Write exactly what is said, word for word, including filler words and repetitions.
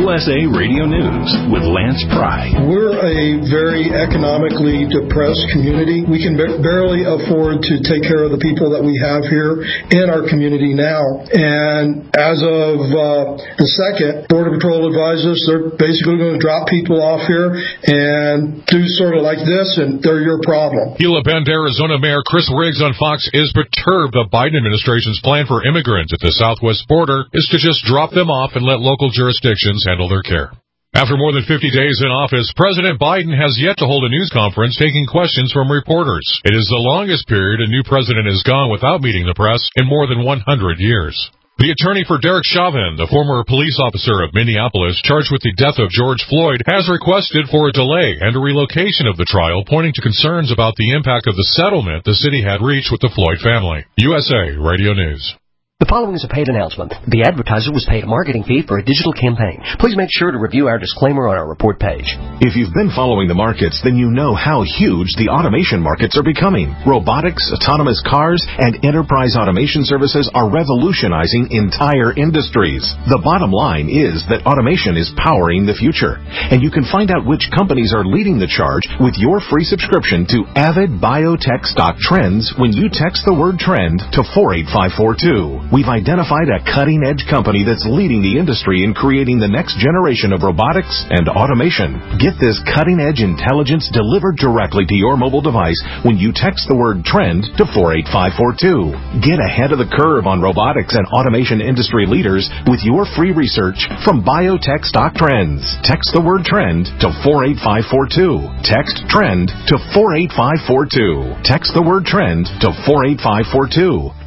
U S A Radio News with Lance Pry. We're a very economically depressed community. We can barely afford to take care of the people that we have here in our community now. And as of uh, the second, Border Patrol advised us they're basically going to drop people off here and do sort of like this, and they're your problem. Gila Bend, Arizona Mayor Chris Riggs on Fox is perturbed the Biden administration's plan for immigrants at the southwest border is to just drop them off and let local jurisdictions handle their care. After more than fifty days in office, President Biden has yet to hold a news conference taking questions from reporters. It is the longest period a new president has gone without meeting the press in more than one hundred years. The attorney for Derek Chauvin, the former police officer of Minneapolis charged with the death of George Floyd, has requested for a delay and a relocation of the trial, pointing to concerns about the impact of the settlement the city had reached with the Floyd family. U S A Radio News. The following is a paid announcement. The advertiser was paid a marketing fee for a digital campaign. Please make sure to review our disclaimer on our report page. If you've been following the markets, then you know how huge the automation markets are becoming. Robotics, autonomous cars, and enterprise automation services are revolutionizing entire industries. The bottom line is that automation is powering the future. And you can find out which companies are leading the charge with your free subscription to Avid Biotech Stock Trends when you text the word trend to four eight five four two. We've identified a cutting-edge company that's leading the industry in creating the next generation of robotics and automation. Get this cutting-edge intelligence delivered directly to your mobile device when you text the word trend to four eight five four two. Get ahead of the curve on robotics and automation industry leaders with your free research from Biotech Stock Trends. Text the word trend to four eight five four two. Text trend to four eight five four two. Text the word trend to four eight five four two.